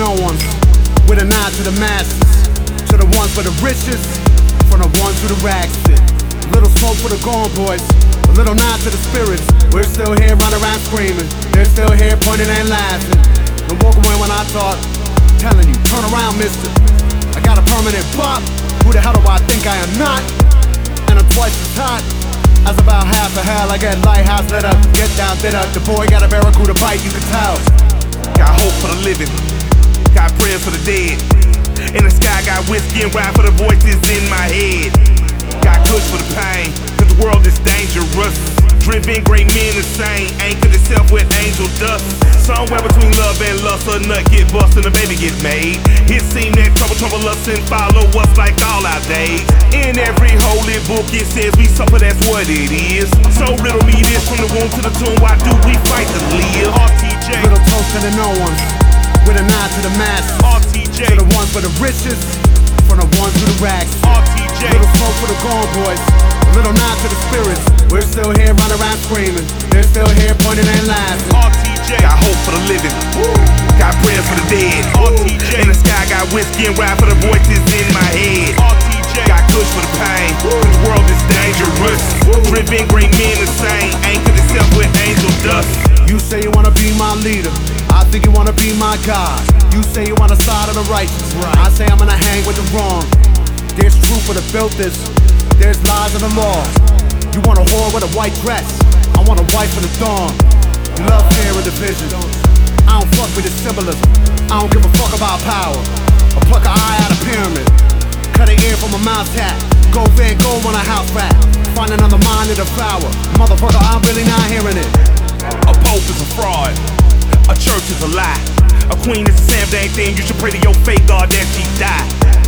no ones, with a nod to the masses, to the ones for the richest, from the ones who the rags fit. Little smoke for the gone boys, a little nod to the spirits. We're still here running around screaming, they're still here pointing and laughing. Don't walk away when I talk, telling you, turn around mister. I got a permanent bop, who the hell do I think I am not? And I'm twice as hot as about half a hell. I get lighthouse lit up, get down, lit up. The boy got a barracuda bite, you can tell. Got hope for the living, got prayers for the dead. In the sky, got whiskey and ride for the voices in my head. Got kush for the pain, cause the world is dangerous. Driven great men insane, anchored itself with angel dust. Somewhere between love and lust, a nut get bust and a baby get made. It seemed that trouble us and follow us like all our days. In every holy book it says we suffer, that's what it is. So riddle me this, from the womb to the tomb, why do we fight to live? RTJ, little toast to the no ones, with a nod to the masses. RTJ, to the ones for the richest, from the ones who the rags. RTJ, little smoke for the gone boys, a little nod to the spirits. We're still here running around screaming, they're still here pointing and laughing. RTJ, got hope for the living, got prayers for the dead. RTJ, in the sky got whiskey and ride for the voices in my head. RTJ, got kush for the pain, the world is dangerous. Driven great men insane, anchored itself with angel dust. You say you wanna be my leader, I think you wanna be my God. You say you on the side of the righteous, I say I'm gonna hang with the wrong. There's truth for the built this, there's lies in the law. You want a whore with a white dress, I want a wife for the dawn. You love fear and division, I don't fuck with the symbolism. I don't give a fuck about power, or pluck an eye out of pyramid, cut an ear from a mouse tap, go Van Gogh on a house rat, find another mind to devour. Motherfucker, I'm really not hearing it. A pope is a fraud, a church is a lie, a queen is the same dang thing. You should pray to your fake God that she die.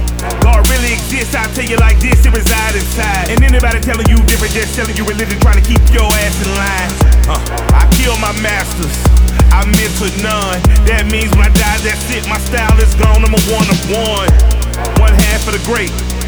God really exists, I tell you like this, it resides inside. And anybody telling you different, just selling you religion, trying to keep your ass in line. I kill my masters, I mentor none. That means when I die, that's it, my style is gone, I'm a one of one. One half of the great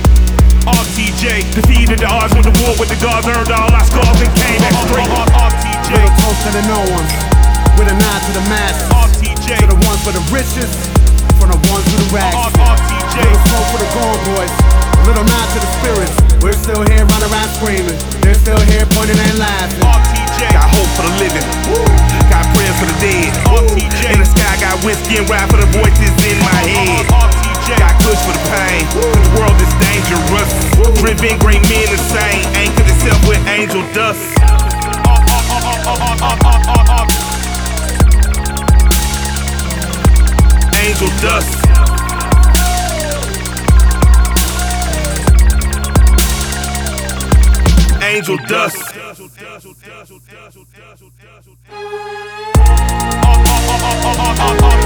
RTJ, defeated the odds, went to war with the gods, earned all our scars and came back straight. RTJ, little toast to the no ones, with a nod to the masses. RTJ, to the ones for the richest, from the ones who the rags. RTJ, little smoke for the gone boys, a little nod to the spirits. We're still here running around screaming, they're still here pointing and laughing. RTJ, got hope for the living, got prayers for the dead. RTJ, in the sky got whiskey and ride for the voices in my head. RTJ, got kush for the pain, the world is dangerous. Driven great men insane, anchored itself with angel dust. Angel dust. Angel dust.